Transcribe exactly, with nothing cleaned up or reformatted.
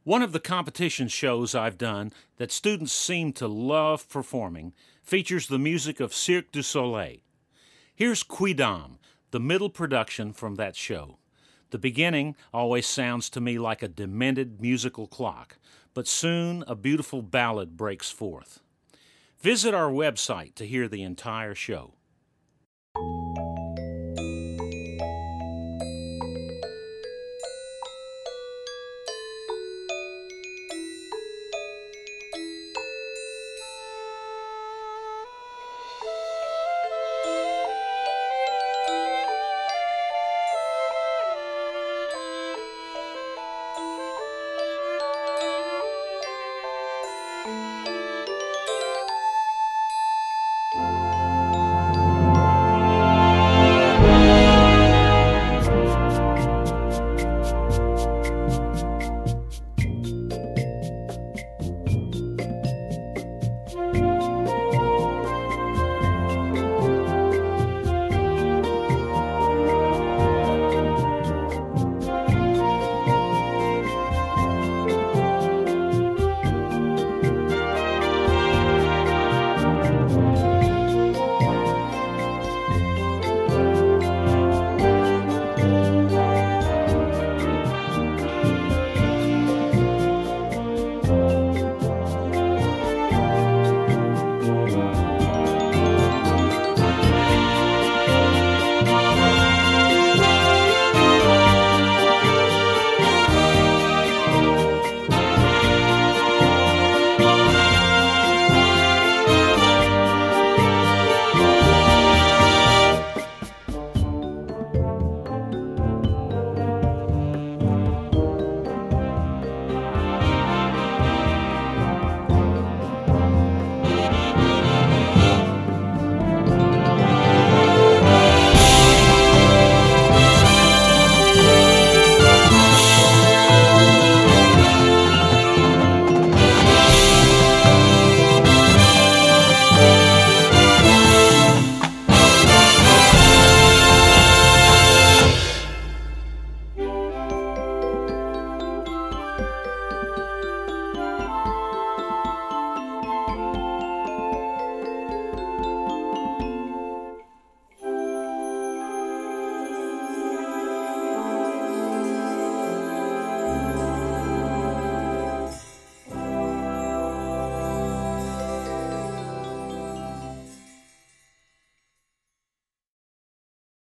One of the competition shows I've done that students seem to love performing features the music of Cirque du Soleil. Here's Quidam, the middle production from that show. The beginning always sounds to me like a demented musical clock, but soon a beautiful ballad breaks forth. Visit our website to hear the entire show.